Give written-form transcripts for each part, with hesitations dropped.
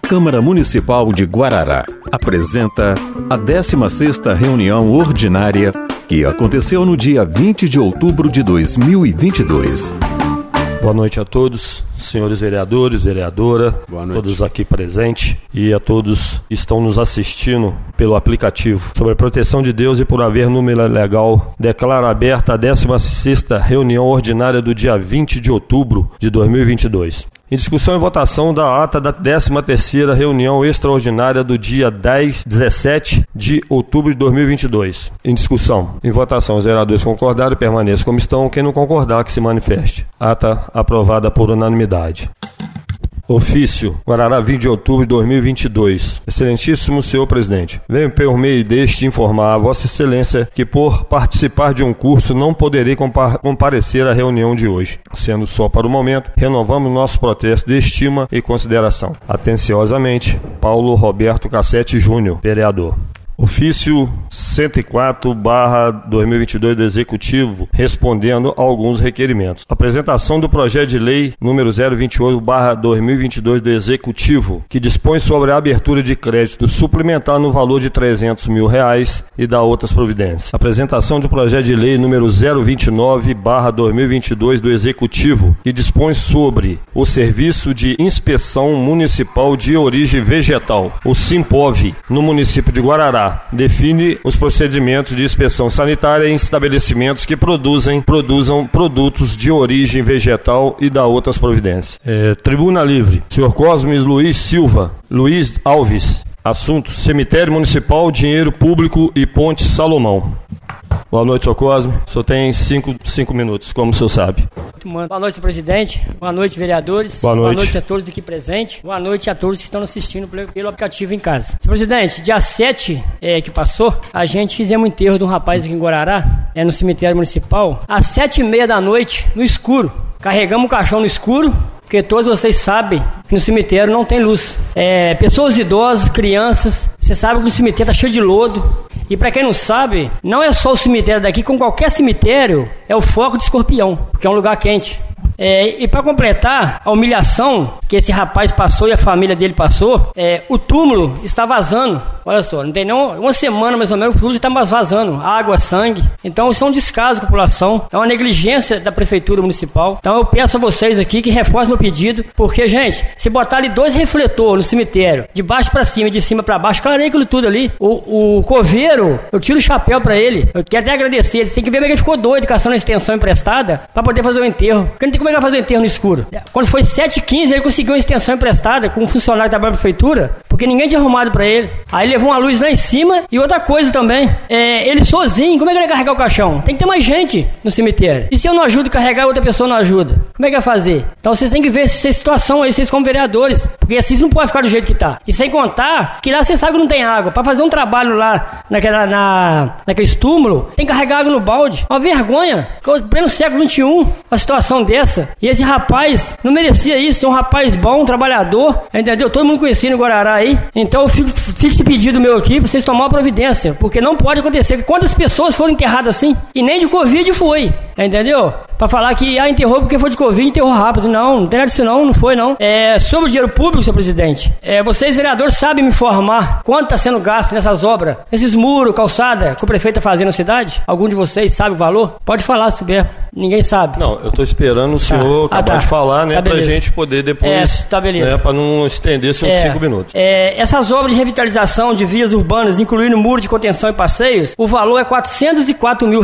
Câmara Municipal de Guarará apresenta a 16ª reunião ordinária que aconteceu no dia 20 de outubro de 2022. Boa noite a todos, senhores vereadores, vereadora, todos aqui presentes e a todos que estão nos assistindo pelo aplicativo. Sobre a proteção de Deus e por haver número legal, declaro aberta a 16ª reunião ordinária do dia 20 de outubro de 2022. Em discussão e votação da ata da 13ª reunião extraordinária do dia 17 de outubro de 2022. Em discussão, em votação, os vereadores concordaram, permaneçam como estão. Quem não concordar, que se manifeste. Ata aprovada por unanimidade. Ofício, Guarará, 20 de outubro de 2022. Excelentíssimo senhor presidente, venho por meio deste informar a vossa excelência que por participar de um curso não poderei comparecer à reunião de hoje. Sendo só para o momento, renovamos nosso protesto de estima e consideração. Atenciosamente, Paulo Roberto Cassete Júnior, vereador. Ofício 104/2022 do Executivo, respondendo a alguns requerimentos. Apresentação do projeto de lei número 028/2022 do Executivo, que dispõe sobre a abertura de crédito suplementar no valor de R$300 mil e da outras providências. Apresentação do projeto de lei número 029/2022 do Executivo, que dispõe sobre o Serviço de Inspeção Municipal de Origem Vegetal, o SIMPOV, no município de Guarará. Define os procedimentos de inspeção sanitária em estabelecimentos que produzam produtos de origem vegetal e da outras providências. Tribuna Livre. Senhor Cosmes Luiz Silva, Luiz Alves. Assunto: Cemitério Municipal, Dinheiro Público e Ponte Salomão. Boa noite, senhor Cosme. O senhor tem cinco minutos, como o senhor sabe. Boa noite, presidente. Boa noite, vereadores. Boa noite. Boa noite a todos aqui presentes. Boa noite a todos que estão assistindo pelo aplicativo em casa. Senhor presidente, dia 7 que passou, a gente fizemos um enterro de um rapaz aqui em Guarará, no cemitério municipal, às 7h30 da noite, no escuro. Carregamos o caixão no escuro, porque todos vocês sabem que no cemitério não tem luz. Pessoas idosas, crianças, você sabe que o cemitério está cheio de lodo. E para quem não sabe, não é só o cemitério daqui, como qualquer cemitério, é o foco de escorpião, porque é um lugar quente. E para completar a humilhação que esse rapaz passou e a família dele passou, o túmulo está vazando. Olha só, não tem nem uma semana mais ou menos, o fluxo está vazando, água, sangue. Então isso é um descaso à população, é uma negligência da prefeitura municipal. Então eu peço a vocês aqui que reforcem meu pedido, porque, gente, se botar ali 2 refletores no cemitério, de baixo para cima e de cima para baixo, clareia aquilo tudo ali. O coveiro, eu tiro o chapéu para ele, eu quero até agradecer, ele tem que ver como ele ficou doido caçando a extensão emprestada para poder fazer o enterro, porque não tem como ele fazer o enterro no escuro. Quando foi 7h15, ele conseguiu uma extensão emprestada com um funcionário que trabalha na prefeitura, porque ninguém tinha arrumado para ele. Aí ele levou uma luz lá em cima. E outra coisa também, ele sozinho, como é que ele vai carregar o caixão? Tem que ter mais gente no cemitério. E se eu não ajudo a carregar, outra pessoa não ajuda? Como é que vai fazer? Então vocês têm que ver essa situação aí, vocês como vereadores, porque assim não pode ficar do jeito que tá. E sem contar que lá você sabe que não tem água. Para fazer um trabalho lá naquele túmulo, tem que carregar água no balde. Uma vergonha. Pleno século XXI, uma situação dessa. E esse rapaz não merecia isso. É um rapaz bom, um trabalhador, entendeu? Todo mundo conhecia no Guarará aí. Então eu fico esse pedido meu aqui pra vocês tomarem uma providência, porque não pode acontecer. Quantas pessoas foram enterradas assim? E nem de Covid foi, entendeu? Pra falar que enterrou porque foi de Covid, enterrou rápido. Não tem nada disso não foi não. Sobre o dinheiro público, senhor presidente, vocês vereadores sabem me informar quanto está sendo gasto nessas obras, esses muros, calçada que o prefeito está fazendo na cidade? Algum de vocês sabe o valor? Pode falar, se souber. Ninguém sabe. Não, eu tô esperando o senhor acabar de falar, né, pra gente poder depois, né, pra não estender-se uns 5 minutos. Essas obras de revitalização de vias urbanas, incluindo muro de contenção e passeios, o valor é R$404 mil,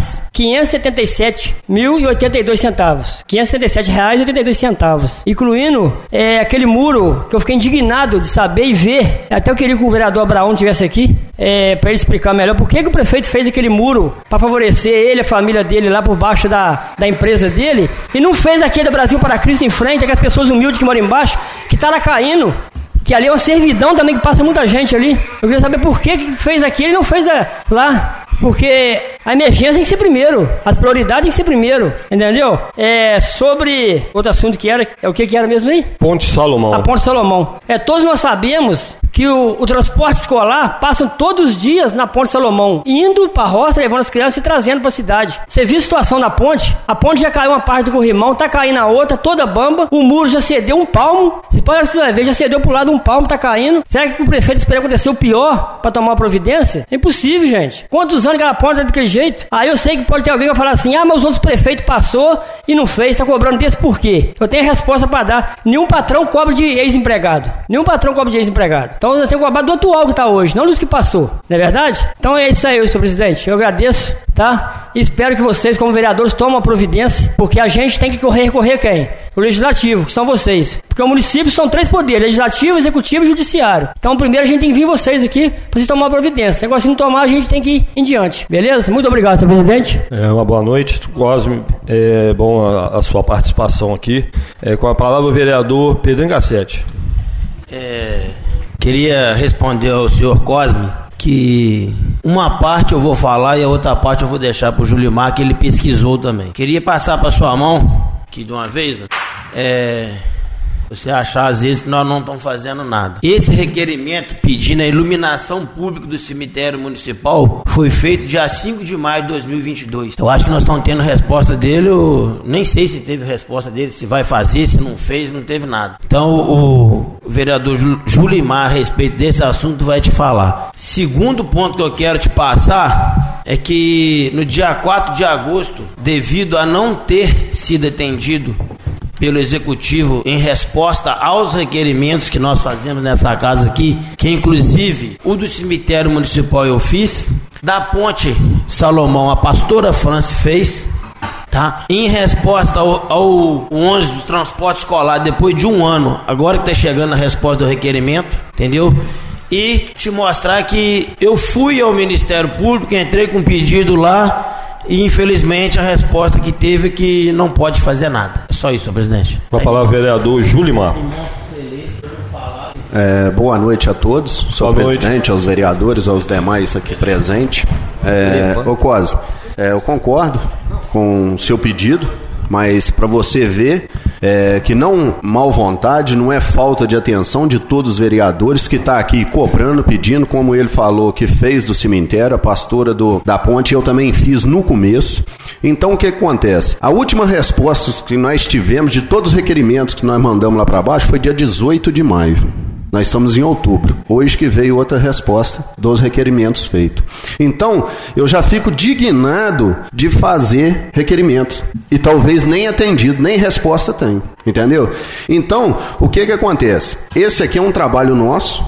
577.082 centavos. R$577,82. Incluindo aquele muro que eu fiquei indignado de saber e ver. Até eu queria que o vereador Abraão estivesse aqui para ele explicar melhor por que o prefeito fez aquele muro para favorecer ele, a família dele lá por baixo da empresa dele, e não fez aqui do Brasil para Cristo em frente, aquelas pessoas humildes que moram embaixo, que tá lá caindo, que ali é uma servidão também que passa muita gente ali. Eu queria saber por que fez aqui, ele não fez lá, porque A emergência tem que ser primeiro, as prioridades tem que ser primeiro, entendeu? Sobre outro assunto que era, o que era mesmo aí? Ponte Salomão. A Ponte Salomão. Todos nós sabemos que o transporte escolar passam todos os dias na Ponte Salomão, indo para a roça, levando as crianças e trazendo para a cidade. Você viu a situação da ponte? A ponte já caiu uma parte do corrimão, tá caindo a outra, toda bamba, o muro já cedeu um palmo, você pode ver, já cedeu pro lado um palmo, tá caindo. Será que o prefeito espera acontecer o pior para tomar uma providência? É impossível, gente. Quantos anos aquela ponte tá daquele jeito? Aí eu sei que pode ter alguém que vai falar assim, mas os outros prefeitos passou e não fez, tá cobrando desse por quê? Eu tenho a resposta para dar. Nenhum patrão cobra de ex-empregado. Nenhum patrão cobra de ex-empregado. Então nós temos que cobrar do atual que tá hoje, não dos que passou. Não é verdade? Então é isso aí, senhor presidente. Eu agradeço, tá? E espero que vocês, como vereadores, tomem uma providência, porque a gente tem que recorrer quem? O legislativo, que são vocês. Porque o município são 3 poderes, legislativo, executivo e judiciário. Então primeiro a gente tem que vir vocês aqui para vocês tomar uma providência. Agora se não tomar, a gente tem que ir em diante. Beleza? Muito obrigado, senhor presidente. Uma boa noite, Cosme. É bom a sua participação aqui. Com a palavra o vereador Pedro Engacetti. Queria responder ao senhor Cosme que uma parte eu vou falar e a outra parte eu vou deixar para o Julimar, que ele pesquisou também. Queria passar para sua mão, que de uma vez, você achar às vezes que nós não estamos fazendo nada. Esse requerimento pedindo a iluminação pública do cemitério municipal foi feito dia 5 de maio de 2022. Eu acho que nós estamos tendo resposta dele, eu nem sei se teve resposta dele, se vai fazer, se não fez, não teve nada. Então o vereador Julimar, a respeito desse assunto, vai te falar. Segundo ponto que eu quero te passar é que no dia 4 de agosto, devido a não ter sido atendido pelo executivo em resposta aos requerimentos que nós fazemos nessa casa aqui, que inclusive o do cemitério municipal eu fiz, da Ponte Salomão a pastora Franci fez, tá? Em resposta ao ônibus do transporte escolar, depois de um ano, agora que está chegando a resposta do requerimento, entendeu? E te mostrar que eu fui ao Ministério Público, entrei com um pedido lá, e infelizmente a resposta que teve é que não pode fazer nada. É só isso, senhor presidente. Com a palavra vereador Julimar. Boa noite a todos, senhor presidente, aos vereadores, aos demais aqui presentes. Ô Cosme, eu concordo com o seu pedido, mas para você ver que não mal vontade, não é falta de atenção de todos os vereadores que está aqui cobrando, pedindo, como ele falou que fez do cemitério, a pastora da ponte, eu também fiz no começo. Então o que acontece? A última resposta que nós tivemos de todos os requerimentos que nós mandamos lá para baixo foi dia 18 de maio. Nós estamos em outubro. Hoje que veio outra resposta dos requerimentos feitos. Então, eu já fico indignado de fazer requerimentos. E talvez nem atendido, nem resposta tem. Entendeu? Então, o que acontece? Esse aqui é um trabalho nosso.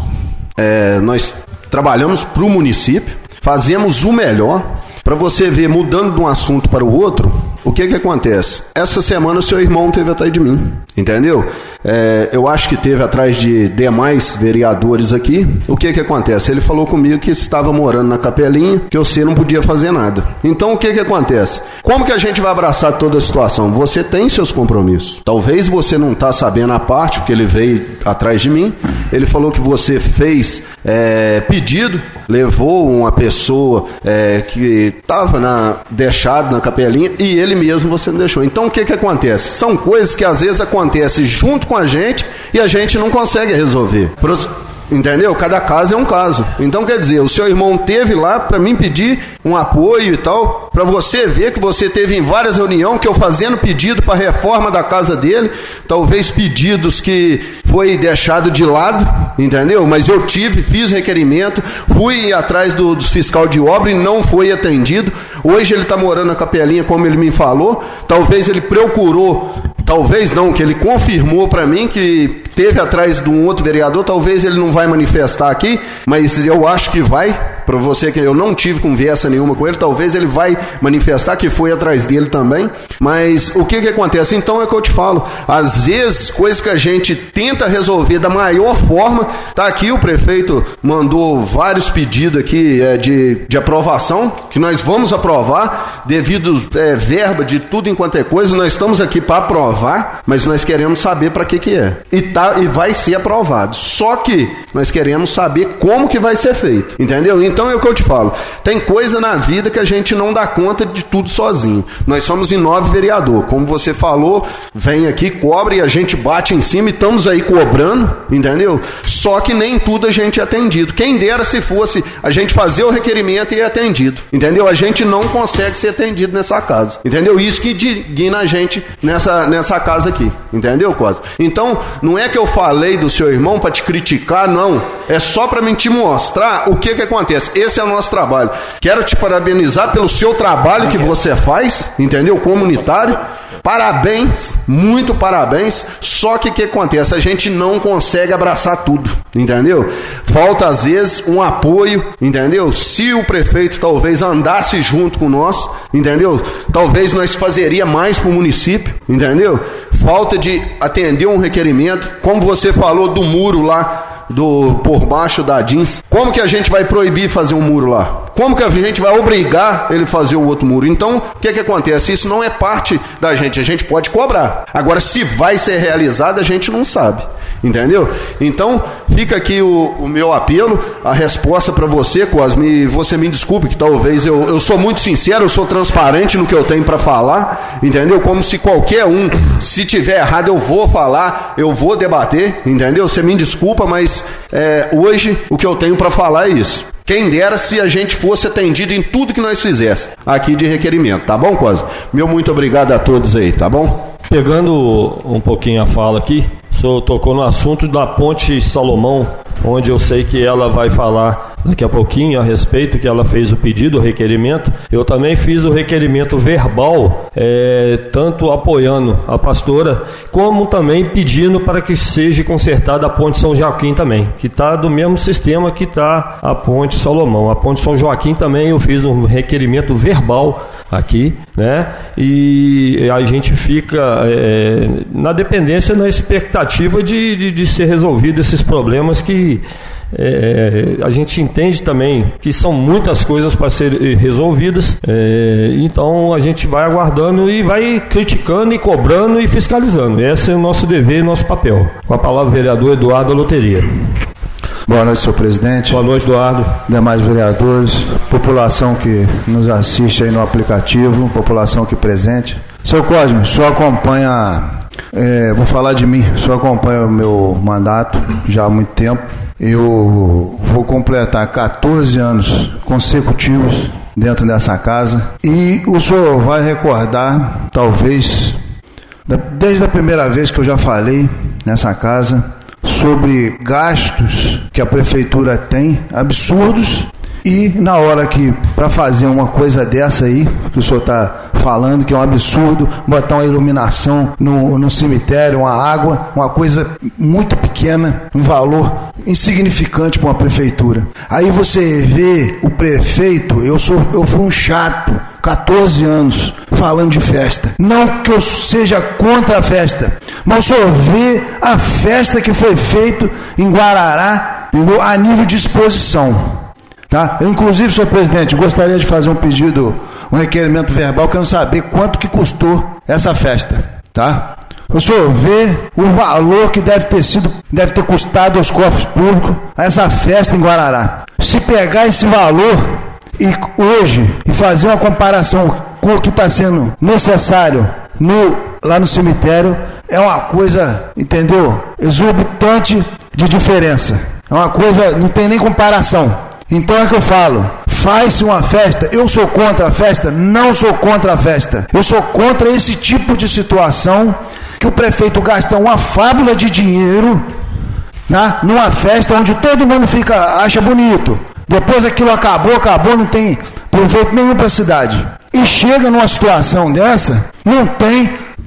Nós trabalhamos para o município. Fazemos o melhor. Para você ver, mudando de um assunto para o outro, o que acontece? Essa semana o seu irmão esteve atrás de mim, entendeu? Eu acho que teve atrás de demais vereadores aqui. O que acontece? Ele falou comigo que estava morando na Capelinha, que você não podia fazer nada. Então o que acontece? Como que a gente vai abraçar toda a situação? Você tem seus compromissos. Talvez você não está sabendo a parte, porque ele veio atrás de mim. Ele falou que você fez pedido, levou uma pessoa que estava deixado na Capelinha e ele mesmo você não deixou. Então o que acontece? São coisas que às vezes acontecem junto com a gente e a gente não consegue resolver. Entendeu? Cada caso é um caso. Então, quer dizer, o seu irmão teve lá para mim pedir um apoio e tal, para você ver que você teve em várias reuniões que eu fazendo pedido para reforma da casa dele, talvez pedidos que foi deixado de lado, entendeu? Mas eu fiz requerimento, fui atrás dos fiscal de obra e não foi atendido. Hoje ele está morando na Capelinha, como ele me falou. Talvez ele procurou, talvez não, que ele confirmou para mim que teve atrás de um outro vereador. Talvez ele não vai manifestar aqui, mas eu acho que vai. Para você que eu não tive conversa nenhuma com ele, talvez ele vai manifestar que foi atrás dele também. Mas o que acontece? Então é o que eu te falo. Às vezes, coisas que a gente tenta resolver da maior forma, tá aqui, o prefeito mandou vários pedidos aqui de aprovação, que nós vamos aprovar, devido verba de tudo enquanto é coisa. Nós estamos aqui para aprovar, mas nós queremos saber para que é. E vai ser aprovado. Só que nós queremos saber como que vai ser feito. Entendeu? Então é o que eu te falo. Tem coisa na vida que a gente não dá conta de tudo sozinho. Nós somos em 9 vereadores. Como você falou, vem aqui, cobra e a gente bate em cima e estamos aí cobrando, entendeu? Só que nem tudo a gente é atendido. Quem dera se fosse a gente fazer o requerimento e é atendido, entendeu? A gente não consegue ser atendido nessa casa, entendeu? Isso que digna a gente nessa casa aqui, entendeu, Cosme? Então, não é que eu falei do seu irmão para te criticar, não. É só para mim te mostrar o que acontece. Esse é o nosso trabalho. Quero te parabenizar pelo seu trabalho que você faz, entendeu? Comunitário. Parabéns, muito parabéns. Só que o que acontece? A gente não consegue abraçar tudo, entendeu? Falta às vezes um apoio, entendeu? Se o prefeito talvez andasse junto com nós, entendeu? Talvez nós fazeria mais para o município, entendeu? Falta de atender um requerimento, como você falou do muro lá, por baixo da jeans. Como que a gente vai proibir fazer um muro lá? Como que a gente vai obrigar ele a fazer o outro muro? Então, o que acontece? Isso não é parte da gente, a gente pode cobrar. Agora, se vai ser realizado, a gente não sabe, entendeu? Então, fica aqui o meu apelo, a resposta para você, Cosme, você me desculpe que talvez eu sou muito sincero, eu sou transparente no que eu tenho para falar, entendeu? Como se qualquer um, se tiver errado, eu vou falar, eu vou debater, entendeu? Você me desculpa, mas hoje o que eu tenho para falar é isso. Quem dera se a gente fosse atendido em tudo que nós fizéssemos aqui de requerimento, tá bom, Cosme? Meu muito obrigado a todos aí, tá bom? Pegando um pouquinho a fala aqui, o senhor tocou no assunto da Ponte Salomão, onde eu sei que ela vai falar daqui a pouquinho a respeito, que ela fez o pedido, o requerimento. Eu também fiz o requerimento verbal, tanto apoiando a pastora, como também pedindo para que seja consertada a Ponte São Joaquim também, que está do mesmo sistema que está a Ponte Salomão. A Ponte São Joaquim também eu fiz um requerimento verbal aqui, né? E a gente fica na dependência, na expectativa de ser resolvido esses problemas que a gente entende também que são muitas coisas para serem resolvidas, então a gente vai aguardando e vai criticando e cobrando e fiscalizando. Esse é o nosso dever e nosso papel. Com a palavra, vereador Eduardo Loteria. Boa noite, senhor presidente. Boa noite, Eduardo. Demais vereadores, população que nos assiste aí no aplicativo, população aqui presente. Seu Cosme, o senhor acompanha, vou falar de mim, o senhor acompanha o meu mandato já há muito tempo. Eu vou completar 14 anos consecutivos dentro dessa casa e o senhor vai recordar, talvez, desde a primeira vez que eu já falei nessa casa, sobre gastos que a prefeitura tem, absurdos, e na hora que, para fazer uma coisa dessa aí, que o senhor está falando, que é um absurdo, botar uma iluminação no cemitério, uma água, uma coisa muito pequena, um valor insignificante para uma prefeitura. Aí você vê o prefeito, eu fui um chato, 14 anos, falando de festa. Não que eu seja contra a festa, mas o senhor vê a festa que foi feita em Guarará, entendeu? A nível de exposição. Tá? Eu, inclusive, senhor presidente, gostaria de fazer um pedido, um requerimento verbal, querendo saber quanto que custou essa festa. Tá? O senhor vê o valor que deve ter custado aos cofres públicos essa festa em Guarará. Se pegar esse valor e hoje e fazer uma comparação com o que está sendo necessário lá no cemitério, é uma coisa, entendeu? Exorbitante de diferença. É uma coisa, não tem nem comparação. Então é que eu falo, faz-se uma festa. Eu sou contra a festa? Não sou contra a festa. Eu sou contra esse tipo de situação que o prefeito gasta uma fábula de dinheiro, né, numa festa onde todo mundo acha bonito. Depois aquilo acabou, não tem proveito nenhum para a cidade. E chega numa situação dessa, não tem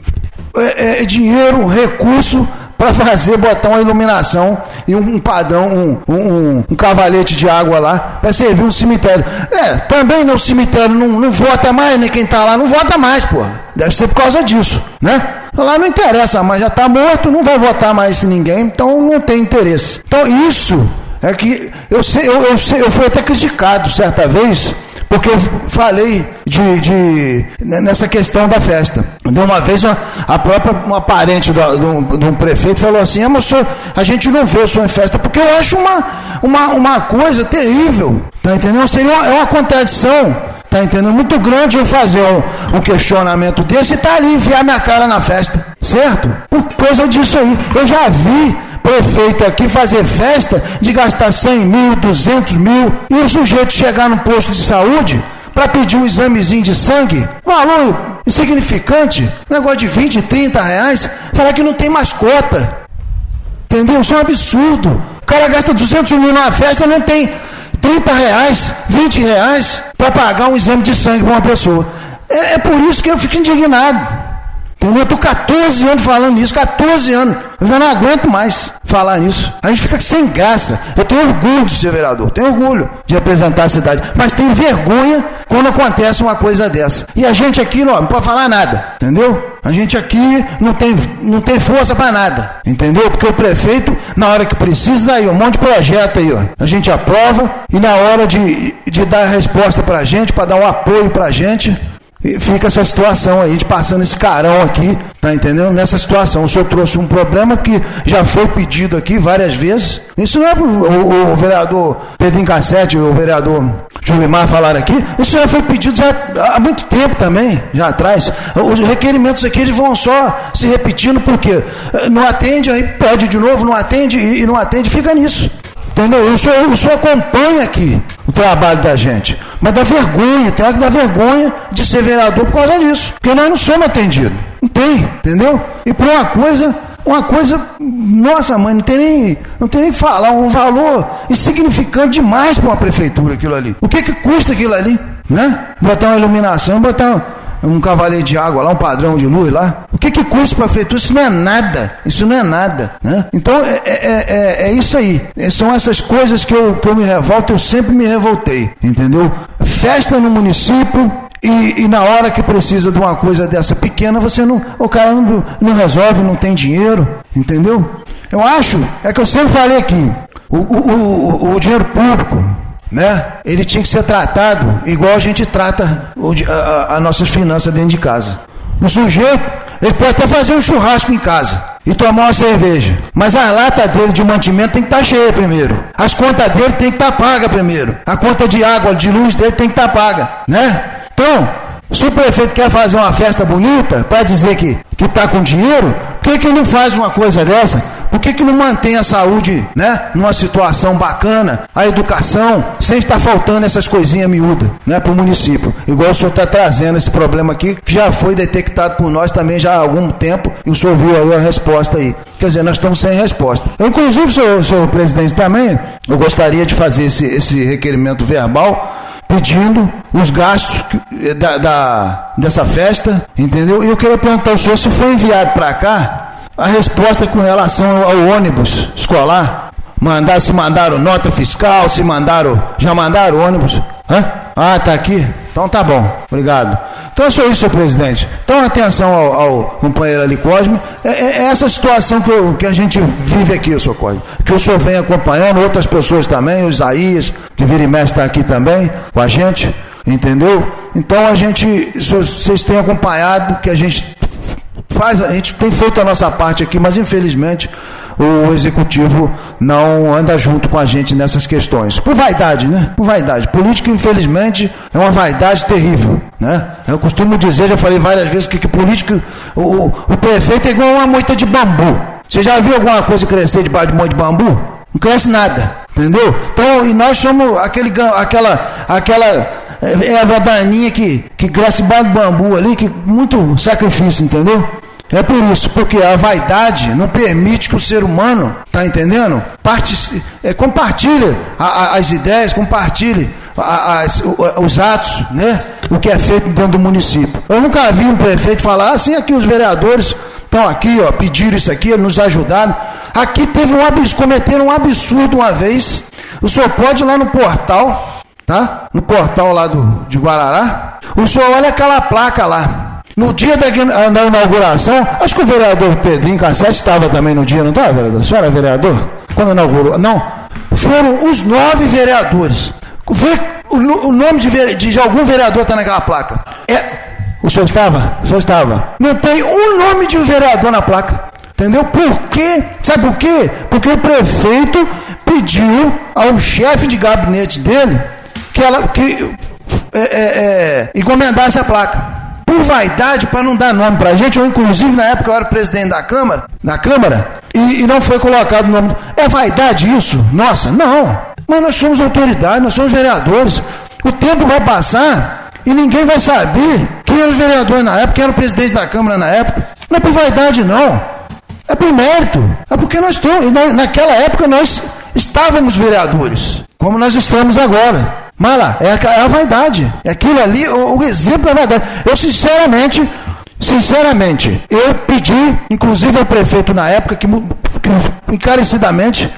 dinheiro, recurso para botar uma iluminação e um padrão, um cavalete de água lá, para servir um cemitério. Também no cemitério não vota mais, né? Quem está lá não vota mais, pô. Deve ser por causa disso, né? Lá não interessa, mas já está morto, não vai votar mais ninguém, então não tem interesse. Então isso é que eu fui até criticado certa vez, porque eu falei nessa questão da festa. De uma vez, uma parente de um prefeito falou assim: mas a gente não vê o senhor em festa, porque eu acho uma coisa terrível, tá entendendo? Seria uma contradição, tá entendendo? Muito grande eu fazer um questionamento desse e tá ali enfiar minha cara na festa, certo? Por causa disso aí, eu já vi prefeito aqui fazer festa de gastar 100 mil, 200 mil, e o sujeito chegar no posto de saúde para pedir um examezinho de sangue, valor insignificante, negócio de 20, 30 reais, falar que não tem mais cota, entendeu? Isso é um absurdo. O cara gasta 200 mil numa festa, não tem 30 reais, 20 reais para pagar um exame de sangue para uma pessoa. É por isso que eu fico indignado. Entendeu? Eu estou 14 anos falando isso, 14 anos. Eu já não aguento mais falar nisso. A gente fica sem graça. Eu tenho orgulho de ser vereador, tenho orgulho de representar a cidade, mas tenho vergonha quando acontece uma coisa dessa. E a gente aqui não pode falar nada, entendeu? A gente aqui não tem força para nada, entendeu? Porque o prefeito, na hora que precisa, daí um monte de projeto aí, ó. A gente aprova e na hora de dar a resposta para a gente, para dar um apoio para a gente, fica essa situação aí, de passando esse carão aqui, tá entendendo? Nessa situação, o senhor trouxe um problema que já foi pedido aqui várias vezes. Isso não é o vereador Pedrinho Cassete, o vereador Julimar falaram aqui, isso já foi pedido já há muito tempo também, já atrás. Os requerimentos aqui, eles vão só se repetindo, porque não atende, aí pede de novo, não atende e não atende, fica nisso. Entendeu? O senhor acompanha aqui o trabalho da gente, mas dá vergonha, tem hora que dá vergonha de ser vereador por causa disso, porque nós não somos atendidos, não tem, entendeu? E por uma coisa, nossa mãe, não tem nem falar, um valor insignificante demais para uma prefeitura aquilo ali. O que custa aquilo ali, né? Botar uma iluminação, botar um cavaleiro de água lá, um padrão de luz lá. O que custa para a prefeitura? Isso não é nada, né? Então é isso aí. São essas coisas que eu me revolto, eu sempre me revoltei, entendeu? Festa no município e na hora que precisa de uma coisa dessa pequena, o cara não resolve, não tem dinheiro, entendeu? Eu acho, que eu sempre falei aqui, o dinheiro público, né? Ele tinha que ser tratado igual a gente trata as nossas finanças dentro de casa. O sujeito, ele pode até fazer um churrasco em casa e tomar uma cerveja, mas a lata dele de mantimento tem que estar cheia primeiro, as contas dele tem que estar pagas primeiro, a conta de água, de luz dele tem que estar paga, né? Então, se o prefeito quer fazer uma festa bonita para dizer que está com dinheiro, por que não faz uma coisa dessa? Por que não mantém a saúde, né, numa situação bacana, a educação, sem estar faltando essas coisinhas miúdas, né, para o município? Igual o senhor está trazendo esse problema aqui, que já foi detectado por nós também já há algum tempo, e o senhor viu aí a resposta aí. Quer dizer, nós estamos sem resposta. Inclusive, senhor presidente, também, eu gostaria de fazer esse requerimento verbal, pedindo os gastos dessa festa, entendeu? E eu queria perguntar ao senhor se foi enviado para cá a resposta com relação ao ônibus escolar. Se mandaram nota fiscal, já mandaram ônibus. Hã? Ah, tá aqui? Então tá bom, obrigado. Então é só isso, senhor presidente. Então atenção ao companheiro ali, Cosme. É essa situação que a gente vive aqui, senhor Cosme. Que o senhor vem acompanhando, outras pessoas também, o Isaías, que vira e mexe está aqui também com a gente, entendeu? Então vocês têm acompanhado que a gente tem feito a nossa parte aqui, mas infelizmente o executivo não anda junto com a gente nessas questões. Por vaidade, né? Por vaidade. Política, infelizmente, é uma vaidade terrível, né? Eu costumo dizer, já falei várias vezes, que política, o prefeito é igual uma moita de bambu. Você já viu alguma coisa crescer debaixo de moita de bambu? Não cresce nada, entendeu? Então, e nós somos aquela erva daninha que cresce debaixo do bambu ali, que muito sacrifício, entendeu? É por isso, porque a vaidade não permite que o ser humano, tá entendendo? Compartilhe as ideias, compartilhe os atos, né? O que é feito dentro do município. Eu nunca vi um prefeito falar assim, aqui os vereadores estão aqui, ó, pediram isso aqui, nos ajudaram. Aqui cometeram um absurdo uma vez. O senhor pode ir lá no portal, tá? No portal lá de Guarará. O senhor olha aquela placa lá. No dia da inauguração, acho que o vereador Pedrinho Cassete estava também no dia, não estava, vereador? O senhor era vereador? Quando inaugurou? Não. Foram os 9 vereadores. O nome de algum vereador está naquela placa. O senhor estava? O senhor estava. Não tem um nome de um vereador na placa. Entendeu? Por quê? Sabe por quê? Porque o prefeito pediu ao chefe de gabinete dele que encomendasse a placa. Por vaidade, para não dar nome pra gente, eu inclusive na época eu era presidente da Câmara, e não foi colocado o nome. É vaidade isso? Nossa, não. Mas nós somos autoridade, nós somos vereadores. O tempo vai passar e ninguém vai saber quem era o vereador na época, quem era o presidente da Câmara na época. Não é por vaidade, não. É por mérito. É porque nós estamos. Naquela época nós estávamos vereadores, como nós estamos agora. Mas lá, é a vaidade. É aquilo ali, o exemplo da vaidade. Eu sinceramente, eu pedi, inclusive ao prefeito na época, que encarecidamente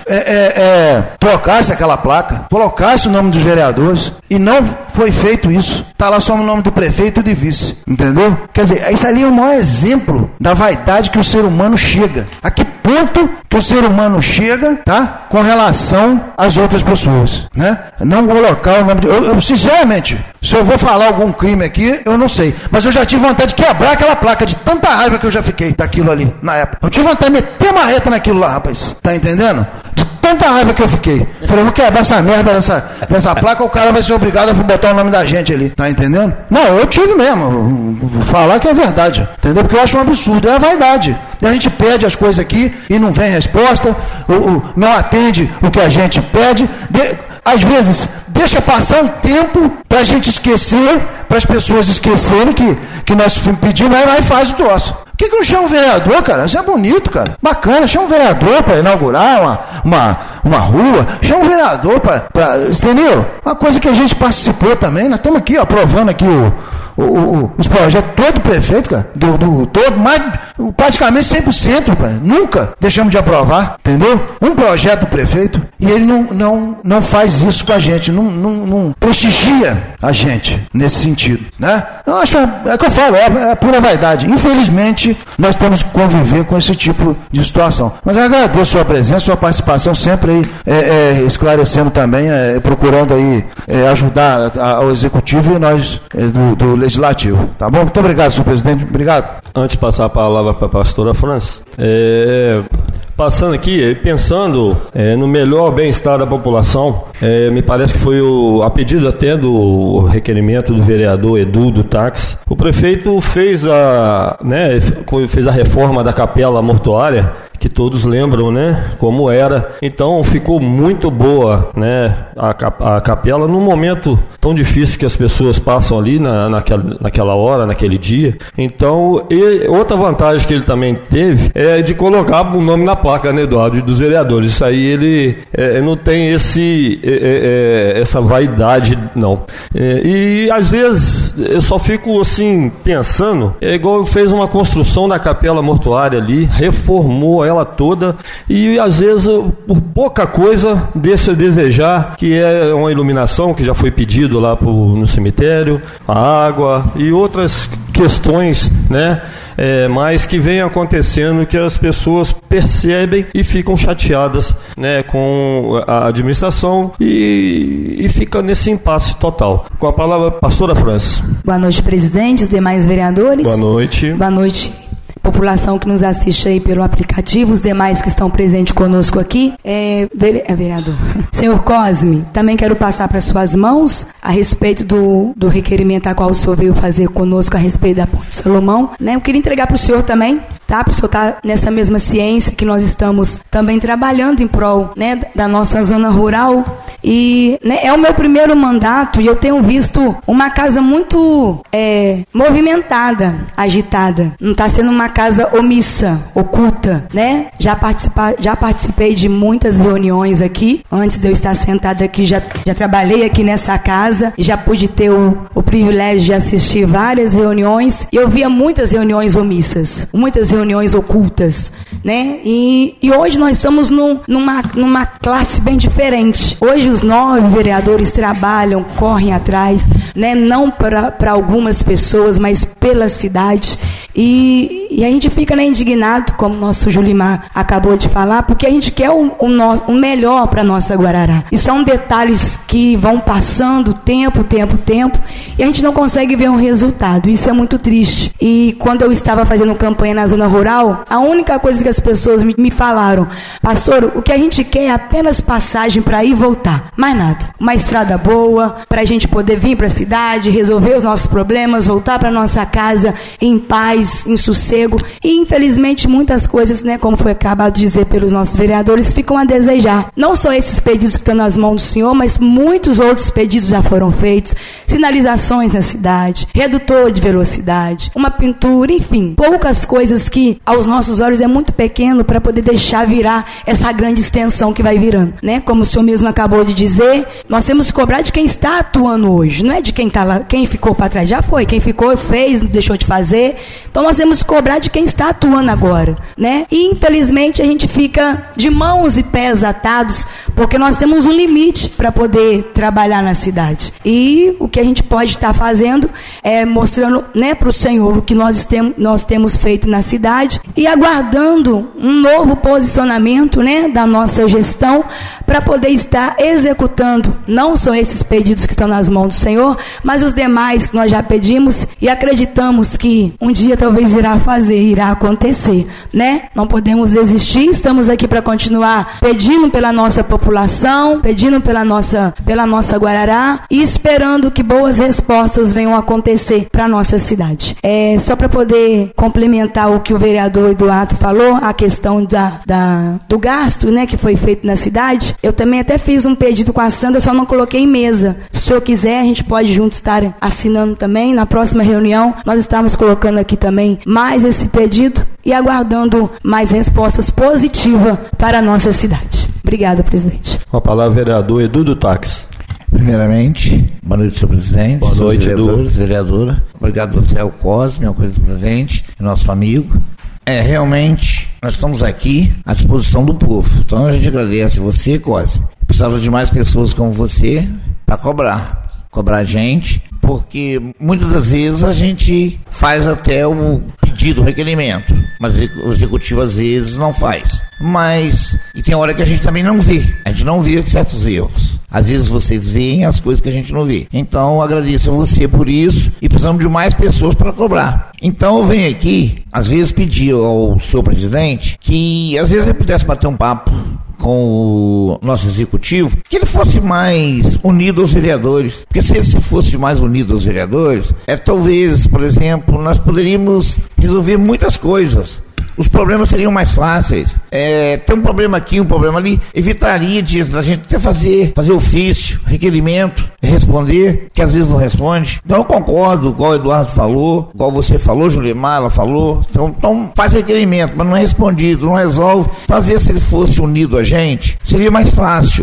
trocasse aquela placa, colocasse o nome dos vereadores, e não foi feito isso. Está lá só o nome do prefeito e de vice, entendeu? Quer dizer, isso ali é o maior exemplo da vaidade que o ser humano chega. A que ponto que o ser humano chega, tá? Com relação às outras pessoas, né? Não colocar o nome de... Eu sinceramente, se eu vou falar algum crime aqui, eu não sei, mas eu já tive vontade de quebrar aquela placa, de tanta raiva que eu já fiquei daquilo ali, na época. Eu tive vontade de meter uma reta naquilo lá, rapaz. Tá entendendo? De tanta raiva que eu fiquei. Falei, eu vou quebrar essa merda dessa placa, o cara vai ser obrigado a botar o nome da gente ali. Tá entendendo? Não, eu tive mesmo. Vou falar que é verdade. Entendeu? Porque eu acho um absurdo. É a vaidade. E a gente pede as coisas aqui e não vem resposta, não atende o que a gente pede. Às vezes, deixa passar um tempo para a gente esquecer, para as pessoas esquecerem que nós pedimos, aí faz o troço. Por que não chama um vereador, cara? Isso é bonito, cara. Bacana, chama um vereador para inaugurar uma rua, chama um vereador para... Entendeu? Uma coisa que a gente participou também, nós estamos aqui aprovando aqui os projetos todo prefeito, cara, todo, mais, praticamente 100%, cara. Nunca deixamos de aprovar, entendeu? Um projeto do prefeito, e ele não faz isso com a gente, não prestigia a gente nesse sentido, né? Eu acho, é o que eu falo, é pura vaidade. Infelizmente, nós temos que conviver com esse tipo de situação. Mas eu agradeço a sua presença, sua participação sempre aí, esclarecendo também, procurando aí ajudar ao Executivo e nós do Legislativo. Tá bom? Muito obrigado, senhor presidente. Obrigado. Antes de passar a palavra para a pastora França, passando aqui, pensando no melhor bem-estar da população, me parece que foi a pedido até do requerimento do vereador Edu do táxi, o prefeito fez a reforma da capela mortuária, que todos lembram, né, como era. Então ficou muito boa, né, a capela num momento tão difícil que as pessoas passam ali naquela hora, naquele dia. Então, outra vantagem que ele também teve é de colocar o nome na placa, né, Eduardo, dos vereadores. Isso aí ele não tem essa vaidade, não. E às vezes eu só fico assim pensando, igual fez uma construção da capela mortuária ali, reformou ela toda, e às vezes por pouca coisa deixa a desejar, que é uma iluminação que já foi pedido lá no cemitério, a água e outras questões, né, mas que vem acontecendo, que as pessoas percebem e ficam chateadas, né, com a administração e fica nesse impasse total. Com a palavra, pastora França. Boa noite, presidente, os demais vereadores. Boa noite. Boa noite, população que nos assiste aí pelo aplicativo, os demais que estão presentes conosco aqui. Vereador. Senhor Cosme, também quero passar para suas mãos a respeito do requerimento a qual o senhor veio fazer conosco a respeito da Ponte Salomão, né? Eu queria entregar para o senhor também, tá? Para o senhor estar nessa mesma ciência que nós estamos também trabalhando em prol, né, da nossa zona rural. E, né, é o meu primeiro mandato e eu tenho visto uma casa muito movimentada, agitada. Não está sendo uma casa omissa, oculta, né? Já participei de muitas reuniões aqui. Antes de eu estar sentada aqui, já trabalhei aqui nessa casa e já pude ter o privilégio de assistir várias reuniões. E eu via muitas reuniões omissas, muitas reuniões ocultas, né? E hoje nós estamos numa classe bem diferente. Hoje os 9 vereadores trabalham, correm atrás, né? Não para algumas pessoas, mas pela cidade. E a gente fica, né, indignado, como o nosso Julimar acabou de falar, porque a gente quer o melhor para nossa Guarará. E são detalhes que vão passando tempo, e a gente não consegue ver um resultado. Isso é muito triste. E quando eu estava fazendo campanha na zona rural, a única coisa que as pessoas me falaram: pastor, o que a gente quer é apenas passagem para ir e voltar, mais nada. Uma estrada boa, para a gente poder vir para a cidade, resolver os nossos problemas, voltar para nossa casa em paz, em sossego. E infelizmente muitas coisas, né, como foi acabado de dizer pelos nossos vereadores, ficam a desejar. Não só esses pedidos que estão nas mãos do Senhor, mas muitos outros pedidos já foram feitos. Sinalizações na cidade, redutor de velocidade, uma pintura, enfim, poucas coisas que aos nossos olhos é muito pequeno para poder deixar virar essa grande extensão que vai virando, né? Como o senhor mesmo acabou de dizer, nós temos que cobrar de quem está atuando hoje, não é de quem está lá, quem ficou para trás já foi, quem ficou fez, deixou de fazer. Então nós temos que cobrar de quem está atuando agora, né? E infelizmente a gente fica de mãos e pés atados, porque nós temos um limite para poder trabalhar na cidade. E o que a gente pode estar fazendo é mostrando, né, para o Senhor o que nós temos feito na cidade e aguardando um novo posicionamento, né, da nossa gestão para poder estar executando não só esses pedidos que estão nas mãos do Senhor, mas os demais que nós já pedimos e acreditamos que um dia talvez irá acontecer, né? Não podemos desistir, estamos aqui para continuar pedindo pela nossa população, pedindo pela nossa Guarará e esperando que boas respostas venham acontecer para a nossa cidade. Só para poder complementar o que o vereador Eduardo falou, a questão do gasto, né, que foi feito na cidade, eu também até fiz um pedido com a Sandra, só não coloquei em mesa. Se o senhor quiser, a gente pode juntos estar assinando também. Na próxima reunião, nós estamos colocando aqui também mais esse pedido e aguardando mais respostas positivas para a nossa cidade. Obrigada, presidente. Com a palavra, vereador Edu do Táxi. Primeiramente, boa noite, senhor presidente. Boa noite, vereadores, vereadora. Obrigado ao Céu Cosme, ao coisa do presidente, nosso amigo. Realmente, nós estamos aqui à disposição do povo. Então a gente agradece você, Cosme. Precisava de mais pessoas como você para cobrar a gente, porque muitas das vezes a gente faz até o pedido, o requerimento, mas o executivo às vezes não faz. E tem hora que a gente também não vê, a gente não vê certos erros. Às vezes vocês veem as coisas que a gente não vê. Então agradeço a você por isso e precisamos de mais pessoas para cobrar. Então eu venho aqui, às vezes pedir ao senhor presidente que às vezes ele pudesse bater um papo com o nosso executivo, que ele fosse mais unido aos vereadores, porque se ele fosse mais unido aos vereadores, talvez, por exemplo, nós poderíamos resolver muitas coisas. Os problemas seriam mais fáceis. Tem um problema aqui, um problema ali, evitaria da gente até fazer ofício, requerimento, responder, que às vezes não responde. Então eu concordo com o Eduardo falou, igual você falou, Julimar, ela falou. Então faz requerimento, mas não é respondido, não resolve. Então às vezes se ele fosse unido a gente, seria mais fácil.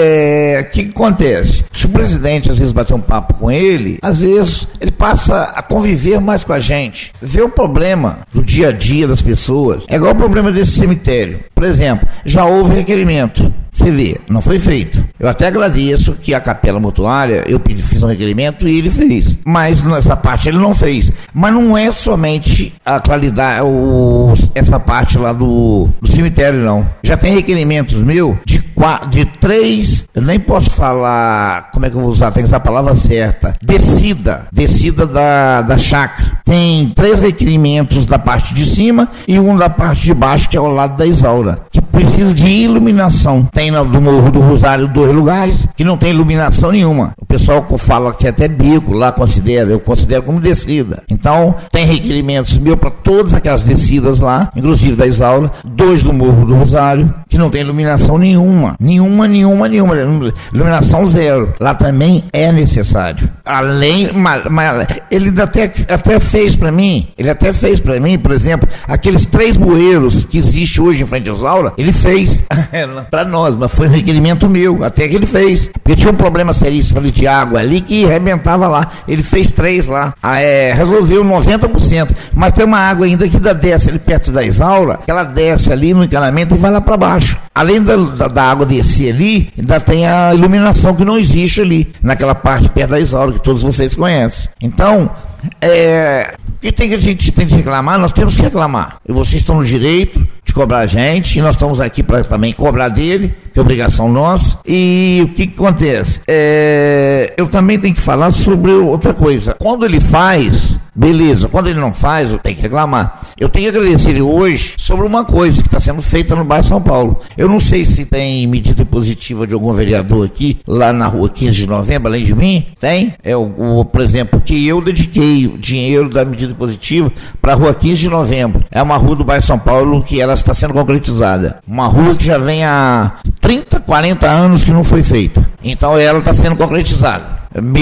O que acontece? Se o presidente às vezes bater um papo com ele, às vezes ele passa a conviver mais com a gente, ver o problema do dia a dia das pessoas. É igual o problema desse cemitério. Por exemplo, já houve requerimento. Você vê, não foi feito. Eu até agradeço que a capela mortuária, eu fiz um requerimento e ele fez. Mas nessa parte ele não fez. Mas não é somente a qualidade, essa parte lá do cemitério, não. Já tem requerimentos meus de 3, eu nem posso falar, como é que eu vou usar, tem que usar a palavra certa. Descida da chácara. Tem 3 requerimentos da parte de cima e um da parte de baixo, que é ao lado da Isaura, que precisa de iluminação. Tem do Morro do Rosário 2 lugares que não tem iluminação nenhuma. O pessoal fala que até bico lá eu considero como descida. Então tem requerimentos meus para todas aquelas descidas lá, inclusive da Isaura, 2 do Morro do Rosário, que não tem iluminação nenhuma. Iluminação zero. Lá também é necessário. Além, ele até fez para mim, por exemplo, aqueles 3 bueiros que existe hoje em frente à Isaura, ele fez para nós, mas foi um requerimento meu, até que ele fez. Porque tinha um problema seríssimo de água ali que arrebentava lá. Ele fez 3 lá. Resolveu 90%. Mas tem uma água ainda que desce ali perto da Isaura, que ela desce ali no encanamento e vai lá para baixo. Além da água descer ali, ainda tem a iluminação que não existe ali, naquela parte perto da Isaura, que todos vocês conhecem. Então, O que a gente tem que reclamar, nós temos que reclamar. E vocês estão no direito de cobrar a gente, e nós estamos aqui para também cobrar dele, que é obrigação nossa. E o que acontece? Eu também tenho que falar sobre outra coisa. Quando ele faz, beleza. Quando ele não faz, eu tenho que reclamar. Eu tenho que agradecer ele hoje sobre uma coisa que está sendo feita no bairro São Paulo. Eu não sei se tem medida impositiva de algum vereador aqui, lá na rua 15 de novembro, além de mim. Tem? Por exemplo, que eu dediquei o dinheiro da medida impositiva para a rua 15 de novembro. É uma rua do bairro São Paulo que ela está sendo concretizada. Uma rua que já vem há 30, 40 anos que não foi feita. Então ela está sendo concretizada.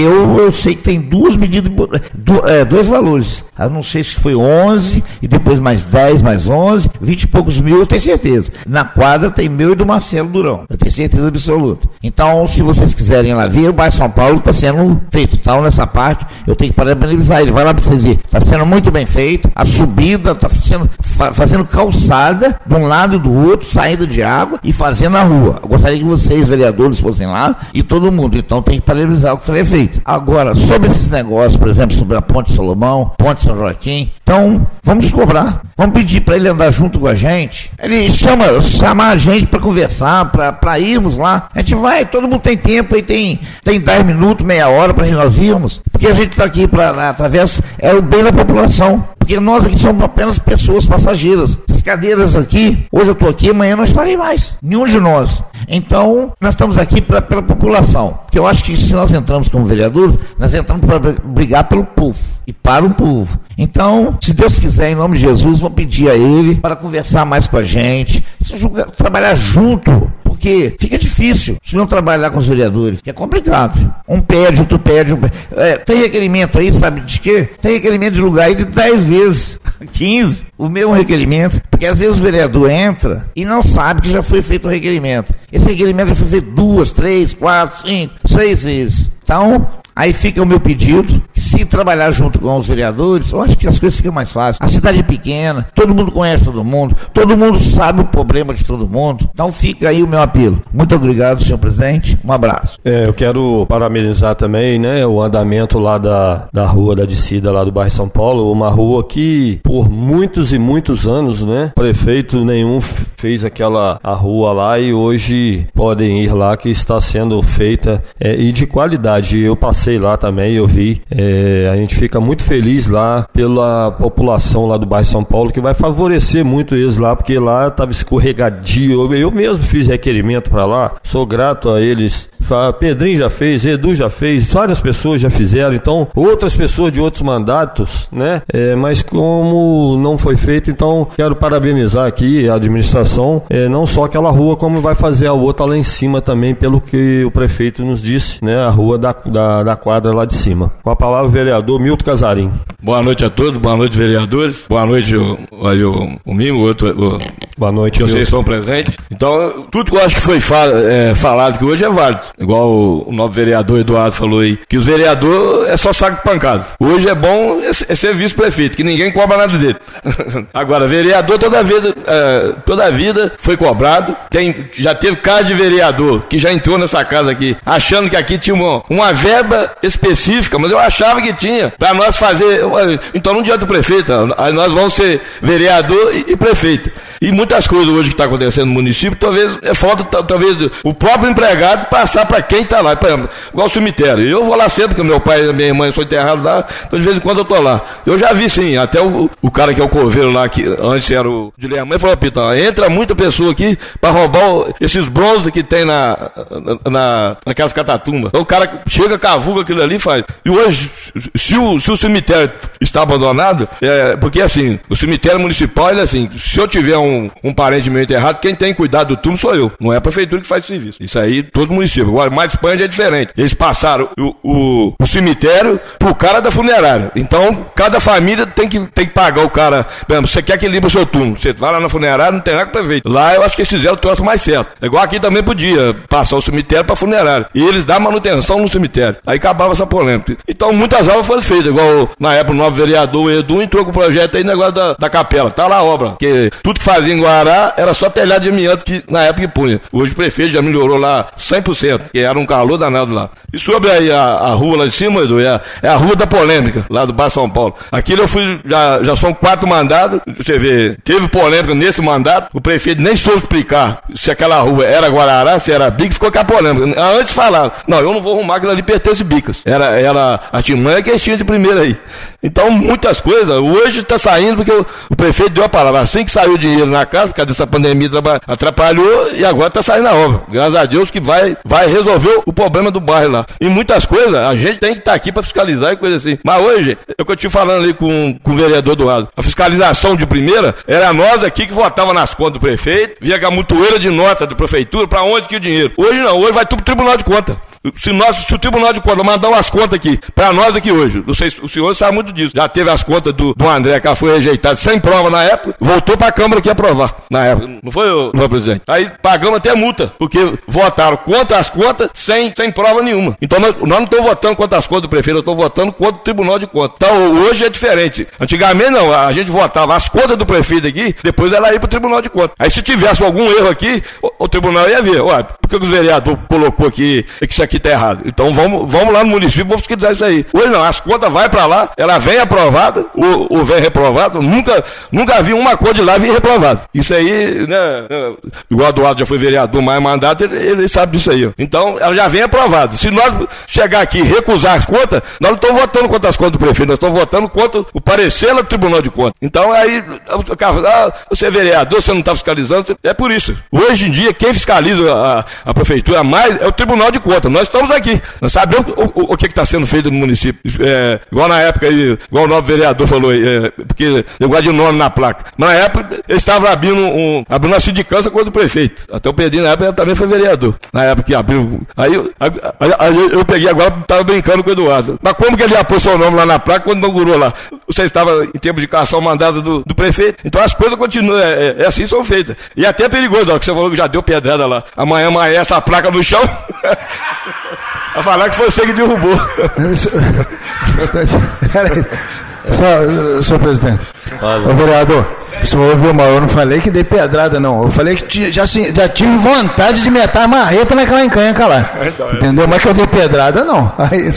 Eu sei que tem duas medidas, dois valores. Eu não sei se foi 11 e depois mais 10, mais 11, 20 e poucos mil, eu tenho certeza. Na quadra tem meu e do Marcelo Durão. Eu tenho certeza absoluta. Então, se vocês quiserem lá ver, o bairro São Paulo está sendo feito. Então, nessa parte, eu tenho que parabenizar ele. Vai lá para vocês verem. Está sendo muito bem feito. A subida está fazendo calçada de um lado e do outro, saída de água e fazendo a rua. Eu gostaria que vocês, vereadores, fossem lá e todo mundo. Então, tem que parabenizar o que foi feito. Agora, sobre esses negócios, por exemplo, sobre a Ponte Salomão, Ponte São Joaquim, então, vamos cobrar. Vamos pedir para ele andar junto com a gente. Ele chamar a gente para conversar, para irmos lá. A gente vai, todo mundo tem tempo, aí tem 10 minutos, meia hora para nós irmos. Porque a gente está aqui através, é o bem da população. Porque nós aqui somos apenas pessoas passageiras. Essas cadeiras aqui, hoje eu estou aqui, amanhã não estarei mais. Nenhum de nós. Então, nós estamos aqui pela população. Porque eu acho que se nós entramos como vereadores, nós entramos para brigar pelo povo e para o povo. Então, se Deus quiser, em nome de Jesus, vou pedir a ele para conversar mais com a gente, trabalhar junto, porque fica difícil se não trabalhar com os vereadores, que é complicado. Um pede, outro pede. Tem requerimento aí, sabe de quê? Tem requerimento de lugar aí de 10 vezes, 15, o mesmo requerimento, porque às vezes o vereador entra e não sabe que já foi feito o requerimento. Esse requerimento já foi feito 2, 3, 4, 5, 6 vezes. Então, aí fica o meu pedido, que se trabalhar junto com os vereadores, eu acho que as coisas ficam mais fáceis. A cidade é pequena, todo mundo conhece todo mundo sabe o problema de todo mundo. Então fica aí o meu apelo. Muito obrigado, senhor presidente. Um abraço. Eu quero parabenizar também, né, o andamento lá da rua da descida lá do bairro São Paulo, uma rua que por muitos e muitos anos, né, prefeito nenhum fez a rua lá e hoje podem ir lá que está sendo feita e de qualidade. Eu passei lá também, eu vi, a gente fica muito feliz lá pela população lá do bairro São Paulo, que vai favorecer muito eles lá, porque lá estava escorregadio. Eu mesmo fiz requerimento para lá, sou grato a eles. Pedrinho já fez, Edu já fez, várias pessoas já fizeram, então outras pessoas de outros mandatos, né? Mas como não foi feito, então quero parabenizar aqui a administração, não só aquela rua, como vai fazer a outra lá em cima também, pelo que o prefeito nos disse, né? A rua da quadra lá de cima. Com a palavra o vereador Milton Casarim. Boa noite a todos, boa noite vereadores, boa noite o Mimo, boa noite que vocês estão presentes. Então, tudo que eu acho que foi falado que hoje é válido. Igual o novo vereador Eduardo falou aí, que os vereadores é só saco de pancada. Hoje é bom ser vice-prefeito, que ninguém cobra nada dele. Agora, vereador toda a vida foi cobrado. Já teve caso de vereador que já entrou nessa casa aqui, achando que aqui tinha uma verba específica, mas eu achava que tinha, para nós fazer. Então não adianta o prefeito, aí nós vamos ser vereador e prefeito. E muitas coisas hoje que está acontecendo no município, talvez falta o próprio empregado passar para quem está lá, por exemplo, igual o cemitério. Eu vou lá sempre, porque meu pai e minha mãe são enterrados lá, então de vez em quando eu tô lá. Eu já vi sim, até o cara que é o coveiro lá, que antes era o de minha mãe, falou: Pitão, entra muita pessoa aqui para roubar esses bronzes que tem naquelas catatumbas. Então o cara chega, cavuca aquilo ali e faz. E hoje, se o cemitério está abandonado, porque assim, o cemitério municipal, ele assim, se eu tiver um parente meu enterrado, quem tem cuidado do túmulo sou eu, não é a prefeitura que faz o serviço. Isso aí, todo município. Agora, mais Espanha é diferente. Eles passaram o cemitério pro cara da funerária. Então, cada família tem que pagar o cara. Por exemplo, você quer que limpe o seu túmulo, você vai lá na funerária, não tem nada com o prefeito. Lá eu acho que eles fizeram o troço mais certo. É igual aqui também podia passar o cemitério pra funerária. E eles dão manutenção no cemitério. Aí acabava essa polêmica. Então, muitas obras foram feitas. Igual na época o novo vereador, o Edu, entrou com o projeto aí, negócio da capela. Tá lá a obra. Porque tudo que fazia em Guará era só telhado de amianto que na época que punha. Hoje o prefeito já melhorou lá 100%, que era um calor danado lá. E sobre aí a rua lá de cima, Edu, é a rua da polêmica, lá do Bairro São Paulo. Aquilo eu fui, já são 4 mandados, você vê, teve polêmica nesse mandato, o prefeito nem soube explicar se aquela rua era Guarará, se era Bicas, ficou com a polêmica. Antes falaram, não, eu não vou arrumar aquilo ali, pertence Bicas. Era a Timanha que tinha de primeira aí. Então, muitas coisas, hoje está saindo porque o prefeito deu a palavra. Assim que saiu o dinheiro na casa, por causa dessa pandemia, atrapalhou e agora está saindo a obra. Graças a Deus que vai resolver o problema do bairro lá. E muitas coisas, a gente tem que estar aqui para fiscalizar e coisa assim. Mas hoje, é o que eu estive falando ali com o vereador Eduardo. A fiscalização de primeira era nós aqui que votava nas contas do prefeito, via com a mutueira de nota da prefeitura, para onde que o dinheiro. Hoje não, hoje vai tudo pro Tribunal de Contas. Se o Tribunal de Contas mandar umas contas aqui, para nós aqui hoje, não sei se o senhor sabe muito disso, já teve as contas do André, que foi rejeitado sem prova na época, voltou para a Câmara aqui aprovar, na época, não foi, presidente? Aí pagamos até multa, porque votaram contra as contas sem prova nenhuma. Então nós não estamos votando contra as contas do prefeito, nós estamos votando contra o Tribunal de Contas. Então hoje é diferente. Antigamente não, a gente votava as contas do prefeito aqui, depois ela ia para o Tribunal de Contas. Aí se tivesse algum erro aqui, o tribunal ia ver, olha, por que o vereador colocou aqui que isso aqui está errado? Então vamos lá no município, vamos fiscalizar isso aí. Hoje não, as contas vai para lá, ela vem aprovada, ou vem reprovado, nunca vi uma conta de lá vir reprovado. Isso aí, né, igual o Eduardo já foi vereador mais mandato, ele sabe disso aí. Ó. Então, ela já vem aprovada. Se nós chegar aqui e recusar as contas, nós não estamos votando contra as contas do prefeito, nós estamos votando contra o parecer do Tribunal de Contas. Então, aí, você é vereador, você não está fiscalizando, é por isso. Hoje em dia, quem fiscaliza a prefeitura mais é o Tribunal de Contas. Nós estamos aqui, nós sabemos o que está sendo feito no município. Igual na época, igual o novo vereador falou, porque negócio de nome na placa. Mas na época, eles estavam abrindo uma sindicância contra o prefeito. Até o Pedrinho, na época, também foi vereador. Na época que abriu. Aí eu peguei agora, estava brincando com o Eduardo. Mas como que ele ia pôr seu nome lá na placa quando inaugurou lá? Você estava em tempo de caçar o mandato do prefeito. Então as coisas continuam, assim são feitas. E até é perigoso, ó, que você falou que já deu pedrada lá. Amanhã essa placa no chão. Vai falar que foi você que derrubou. Senhor presidente, ô vereador, o senhor ouviu mal, eu não falei que dei pedrada, não. Eu falei que já tive vontade de meter a marreta naquela encrenca lá. Entendeu? Mas que eu dei pedrada, não. Aí,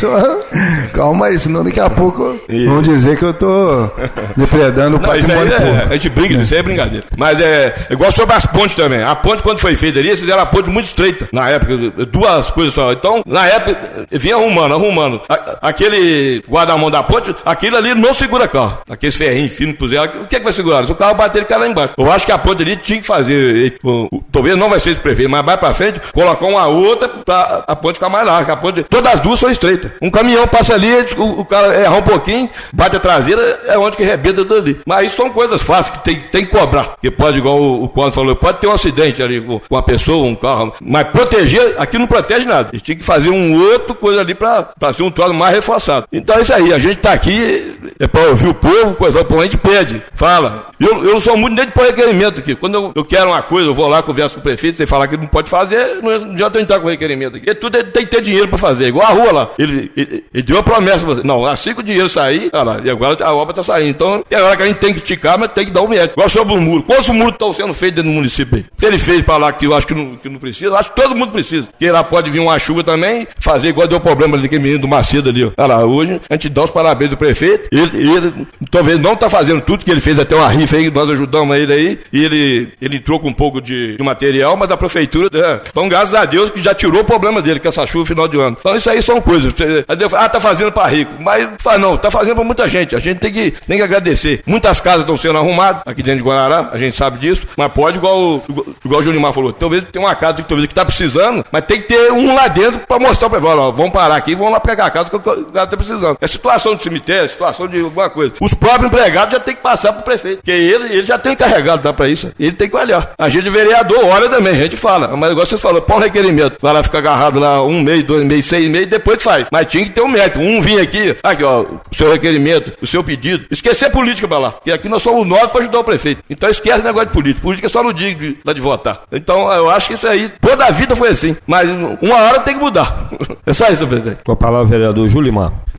calma aí, senão daqui a pouco vão dizer que eu tô depredando o patrimônio público. A gente brinca, isso aí é brincadeira. Mas é igual sobre as pontes também. A ponte, quando foi feita ali, eles fizeram a ponte muito estreita. Na época, 2 coisas só. Então, na época, vinha arrumando. Aquele guarda-mão da ponte, aquilo ali não segura carro. Aqueles ferrinhos finos que puseram, o que vai segurar? Se o carro bater, ele cai lá embaixo. Eu acho que a ponte ali tinha que fazer, talvez não vai ser esse prefeito, mas mais pra frente, colocar uma outra pra a ponte ficar mais larga. A ponte, todas as duas são estreitas. Um caminhão passa ali, o cara erra um pouquinho, bate a traseira, é onde que arrebenta tudo ali. Mas isso são coisas fáceis que tem que cobrar. Porque pode, igual o Conde falou, pode ter um acidente ali com uma pessoa, um carro, mas proteger, aqui não protege nada. Eles tinham que fazer outra coisa ali pra ser um troço mais reforçado. Então é isso aí, a gente tá aqui pra ouvir o povo, a gente pede, fala. Eu não sou muito nem de pôr requerimento aqui. Quando eu quero uma coisa, eu vou lá, converso com o prefeito, você falar que ele não pode fazer, não adianta eu entrar com requerimento aqui. Tudo tem que ter dinheiro pra fazer, igual a rua lá. Ele deu a promessa pra você. Não, assim que o dinheiro sair, cara, e agora a obra tá saindo. Então, tem hora que a gente tem que esticar, mas tem que dar um mérito. Igual sobre o muro. Quantos muros estão sendo feitos dentro do município aí? Se ele fez pra lá que eu acho que não precisa, eu acho que todo mundo precisa. Porque lá pode vir uma chuva também, fazer igual deu problema daquele menino do Macedo ali, ó. Olha lá, hoje a gente dá os parabéns do prefeito. Ele talvez não tá fazendo tudo que ele fez, até uma rifa aí, nós ajudamos ele aí, e ele entrou com um pouco de material, mas a prefeitura, então graças a Deus que já tirou o problema dele, que essa chuva no final de ano. Então isso aí são coisas, tá fazendo para rico, mas não, tá fazendo para muita gente, a gente tem que agradecer. Muitas casas estão sendo arrumadas, aqui dentro de Guarará, a gente sabe disso, mas pode, igual o Junimar falou, talvez tem uma casa que tá precisando, mas tem que ter um lá dentro para mostrar para ele, ó, vamos parar aqui, vamos lá pegar a casa que o cara tá precisando. É situação de cemitério, situação de alguma coisa. Os próprios empregados já tem que passar pro prefeito, porque ele já tem encarregado, dá pra isso. Ele tem que olhar. A gente, vereador, olha também, a gente fala. Mas igual vocês falaram, põe um requerimento. Vai lá ficar agarrado lá 1 mês, 2 meses, 6 meses, depois faz. Mas tinha que ter um método. Vir aqui, ó, o seu requerimento, o seu pedido. Esquecer política pra lá. Porque aqui nós somos nós pra ajudar o prefeito. Então esquece o negócio de política. Política é só no dia de votar. Então eu acho que isso aí, toda a vida foi assim. Mas uma hora tem que mudar. É só isso, presidente. Com a palavra, vereador Julimar.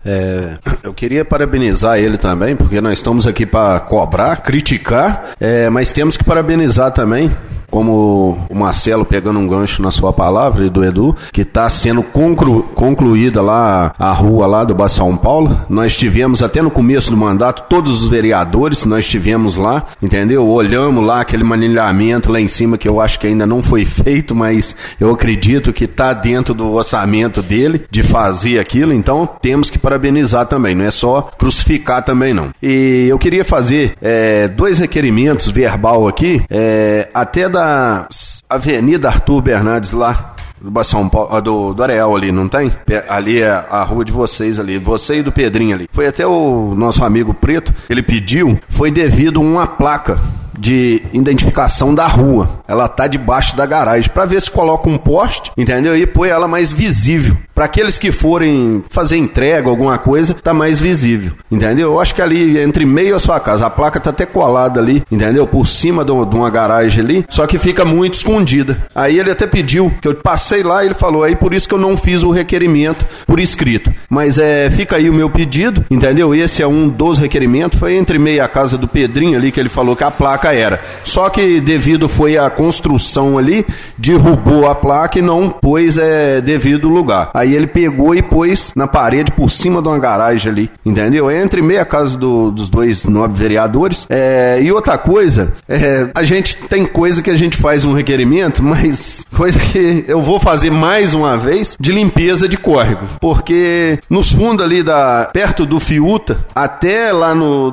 Eu queria parabenizar ele também, porque nós estamos aqui para cobrar, criticar, mas temos que parabenizar também, como o Marcelo pegando um gancho na sua palavra e do Edu, que está sendo concluída lá a rua lá do Baixo São Paulo. Nós tivemos até no começo do mandato, todos os vereadores, nós tivemos lá, entendeu? Olhamos lá aquele manilhamento lá em cima, que eu acho que ainda não foi feito, mas eu acredito que está dentro do orçamento dele, de fazer aquilo, então temos que parabenizar também, não é só crucificar também não. E eu queria fazer 2 requerimentos verbal aqui, até da Avenida Arthur Bernardes lá, do São Paulo, do Areal ali, não tem? Ali é a rua de vocês ali, você e do Pedrinho ali. Foi até o nosso amigo Preto, ele pediu, foi devido a uma placa de identificação da rua. Ela tá debaixo da garagem, para ver se coloca um poste, entendeu? E põe ela mais visível. Para aqueles que forem fazer entrega, alguma coisa, tá mais visível, entendeu? Eu acho que ali, entre meio à sua casa, a placa tá até colada ali, entendeu? Por cima de uma garagem ali, só que fica muito escondida. Aí ele até pediu, que eu passei lá e ele falou, aí por isso que eu não fiz o requerimento por escrito. Mas fica aí o meu pedido, entendeu? Esse é um dos requerimentos, foi entre meio à casa do Pedrinho ali, que ele falou que a placa era. Só que devido foi a construção ali, derrubou a placa e não pôs devido lugar. Aí ele pegou e pôs na parede por cima de uma garagem ali, entendeu? Entre meia casa dos 2 nobres vereadores. E outra coisa, a gente tem coisa que a gente faz um requerimento, mas coisa que eu vou fazer mais uma vez, de limpeza de córrego. Porque nos fundos ali, perto do Fiuta, até lá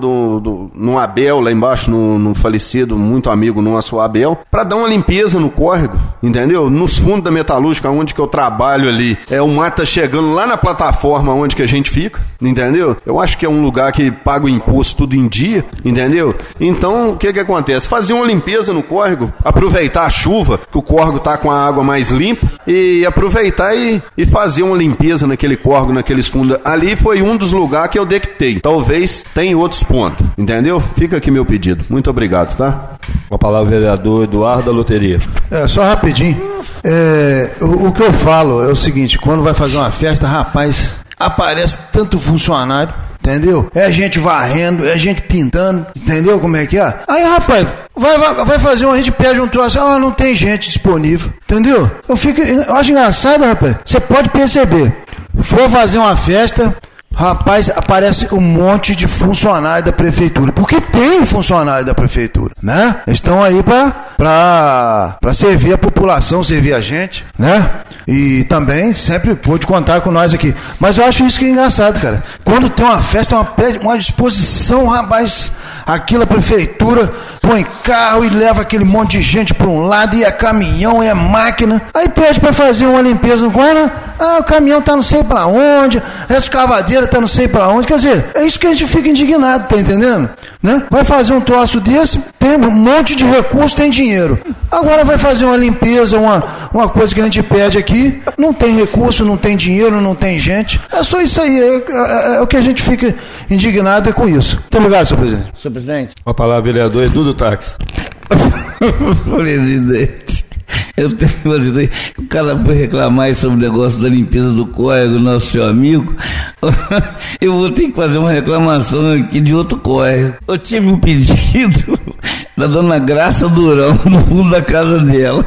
no Abel, lá embaixo, no falecido, muito amigo nosso, o Abel, para dar uma limpeza no córrego, entendeu? Nos fundos da metalúrgica, onde que eu trabalho ali, o mato tá chegando lá na plataforma onde que a gente fica, entendeu? Eu acho que é um lugar que paga o imposto tudo em dia, entendeu? Então, o que acontece? Fazer uma limpeza no córrego, aproveitar a chuva, que o córrego tá com a água mais limpa, e aproveitar e fazer uma limpeza naquele córrego, naqueles fundos. Ali foi um dos lugares que eu detectei. Talvez tenha outros pontos, entendeu? Fica aqui meu pedido. Muito obrigado, tá? Com a palavra o vereador Eduardo da Loteria. Só rapidinho. O que eu falo é o seguinte, quando vai fazer uma festa, rapaz, aparece tanto funcionário, entendeu? É gente varrendo, é gente pintando, entendeu como é que é? Aí, rapaz, vai fazer a gente pede um troço, não tem gente disponível, entendeu? Eu acho engraçado, rapaz, você pode perceber, for fazer uma festa, rapaz, aparece um monte de funcionário da prefeitura, porque tem funcionário da prefeitura, né? Eles estão aí pra servir a população, servir a gente, né? E também sempre pode contar com nós aqui. Mas eu acho isso que é engraçado, cara. Quando tem uma festa, uma disposição, rapaz, aquilo a prefeitura põe carro e leva aquele monte de gente para um lado, e é caminhão, é máquina, aí pede para fazer uma limpeza no quarto, o caminhão tá não sei para onde, a escavadeira tá não sei para onde, quer dizer, é isso que a gente fica indignado, tá entendendo? Né? Vai fazer um troço desse, tem um monte de recurso, tem dinheiro, agora vai fazer uma limpeza, uma coisa que a gente pede aqui, não tem recurso, não tem dinheiro, não tem gente, é só isso aí, é o que a gente fica indignado com isso. Muito obrigado, senhor presidente. Senhor presidente. Com a palavra vereador Edu do Táxi. Presidente, o cara foi reclamar sobre o negócio da limpeza do córrego, nosso seu amigo. Eu vou ter que fazer uma reclamação aqui de outro córrego. Eu tive um pedido da dona Graça Durão no fundo da casa dela.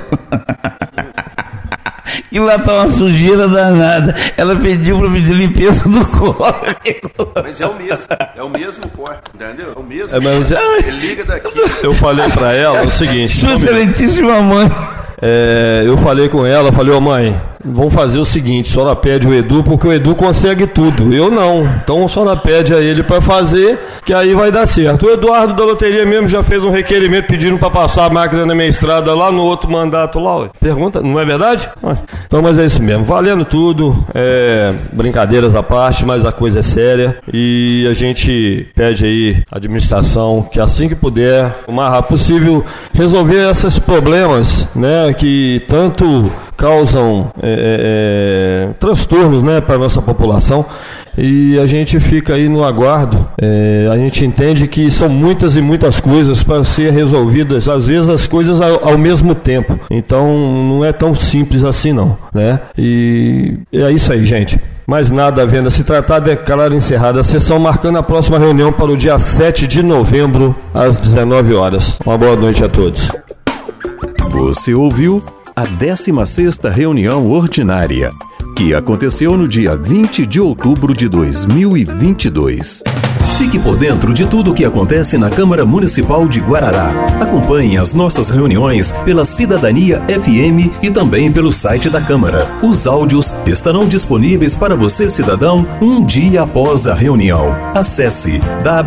E lá tá uma sujeira danada. Ela pediu pra pedir limpeza do córrego. Mas é o mesmo córrego, entendeu? É o mesmo. Ele liga daqui. Eu falei pra ela o seguinte: sua excelentíssima mãe. Eu falei com ela, falei, mãe, vamos fazer o seguinte, a senhora pede o Edu, porque o Edu consegue tudo, eu não, então a senhora pede a ele para fazer, que aí vai dar certo. O Eduardo da Loteria mesmo já fez um requerimento pedindo para passar a máquina na minha estrada lá no outro mandato lá, ué. Pergunta, não é verdade? Então, mas é isso mesmo, valendo tudo, brincadeiras à parte, mas a coisa é séria, e a gente pede aí à administração que assim que puder, o mais rápido possível, resolver esses problemas, né, que tanto causam transtornos, né, para a nossa população, e a gente fica aí no aguardo. A gente entende que são muitas e muitas coisas para ser resolvidas, às vezes as coisas ao mesmo tempo, então não é tão simples assim não, né? E é isso aí, gente. Mais nada havendo a se tratar, declaro encerrada a sessão, marcando a próxima reunião para o dia 7 de novembro, às 19 horas. Uma boa noite a todos. Você ouviu a 16ª reunião ordinária, que aconteceu no dia 20 de outubro de 2022. Fique por dentro de tudo o que acontece na Câmara Municipal de Guarará. Acompanhe as nossas reuniões pela Cidadania FM e também pelo site da Câmara. Os áudios estarão disponíveis para você, cidadão, um dia após a reunião. Acesse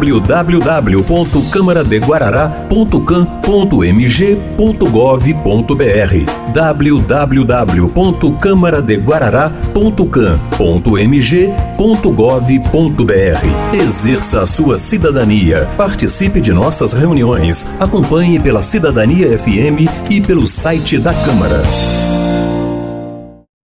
www.camaradeguarará.cam.mg.gov.br www.camaradeguarará.cam.mg.gov.br. Exerça a sua cidadania. Participe de nossas reuniões. Acompanhe pela Cidadania FM e pelo site da Câmara.